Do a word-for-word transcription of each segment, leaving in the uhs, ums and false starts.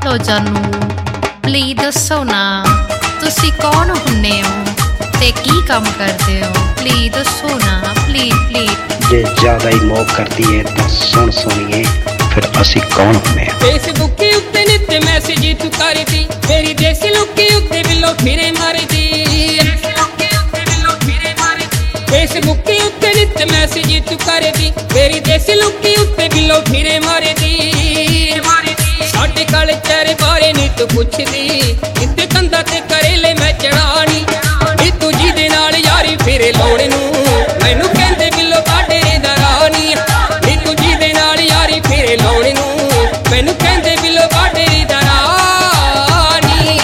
hello जानू please दसो ना तुसी कौन हुन्ने हो ते की काम करदे हो प्लीज दसो ना प्लीज प्लीज जे ज्यादा ही मोह करदी है तो सुन सुनिए फिर असी कौन हुन्ने आ फेसबुक के उत्ते नित मैसेज तू करदी मेरी देसी लुकी उत्ते बिलो फिरे मारदी फेसबुक के उत्ते नित मैसेज तू करदी मेरी देसी लुकी उत्ते बिलो फिरे मारदी साडे कल्चर बारे नी तू पुछदी इत्ते कंधा ते करेले मैं चढ़ानी नी तू जिहदे नाल यारी फिरे लाउणे नू मैनू कहंदे बिलो बाडे दा रानी नी तू जिहदे नाल यारी फिरे लाउणे नू मैनू कहंदे बिलो बाडे दा रानी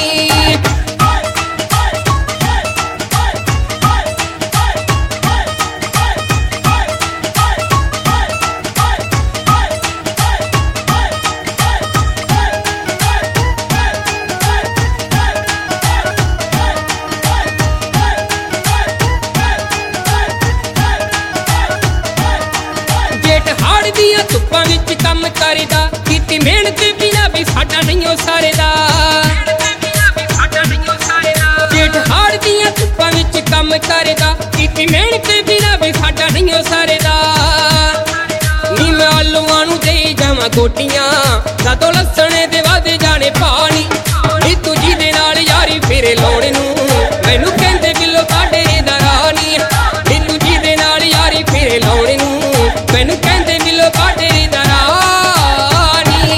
धुप्पां विच कम करदा कीती मेहनत बिना भी साडा नहीं हो सारेदा जेठ हाड़ दियां धुप्पां विच कम करदा कीती मेहनत बिना भी साडा नहीं हो सारेदा नी मैं आलूआं नूं देई जावां गोटियां कदों लसणे दे वादे जाने पानी नी तू जिहदे नाल यारी फिरे लाउणे नूं मैनू कहंदे बिलो बाडे दा रानी नी तू जिहदे नाल यारी फिरे लाउणे नूं मैनू कहंदे बिलो बाडे दा रानी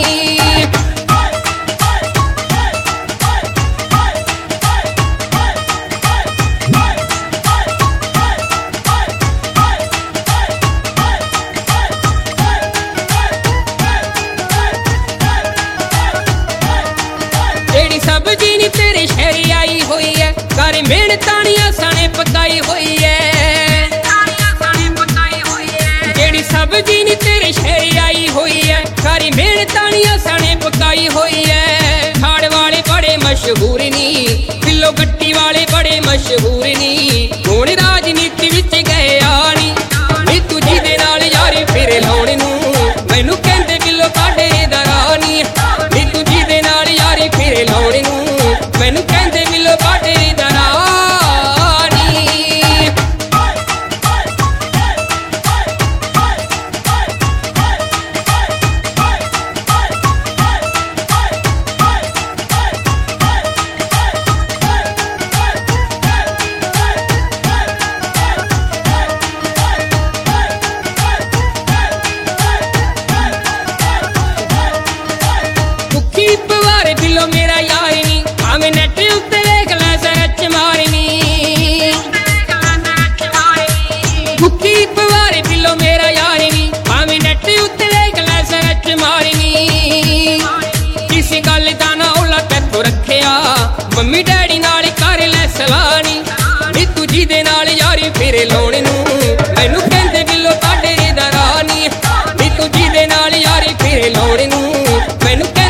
जेड़ी सब्जी नी तेरे शहरी आई हुई है सारी मेहनतानियां साने पकाई हुई है जेड़ी सब्जी नी तेरे शहरी आई हुई है सारी मेहनतानियां साने पकाई हुई है खाड़ वाले बड़े मशहूर नी बिलो गट्टी वाले बड़े मशहूर नी हुण राजनीति विच गए आनी नी तू जिहदे नाल यारी फिरे लाउणे नूं मैनू कहंदे बिलो बाडे दा रानी नी तू जिहदे नाल यारी फिरे लाउणे नूं मैनू कहंदे बिलो बाडे दा रानी बिलो मेरा यार नी भावें नेट उत्ते वेख लै सरच मारनी भुक्खी पवारे बिलो मेरा यार नी भावें नेट उत्ते वेख लै सरच मारनी किसी गल दा ना औला तैथों रखिया मम्मी डैडी नाल कर लै सलानी नी तू जिहदे नाल यारी फिरे लाउणे नूं मैनू कहंदे बिलो बाडे दा रानी नी तू जिहदे नाल यारी फिरे लाउणे नूं मैनू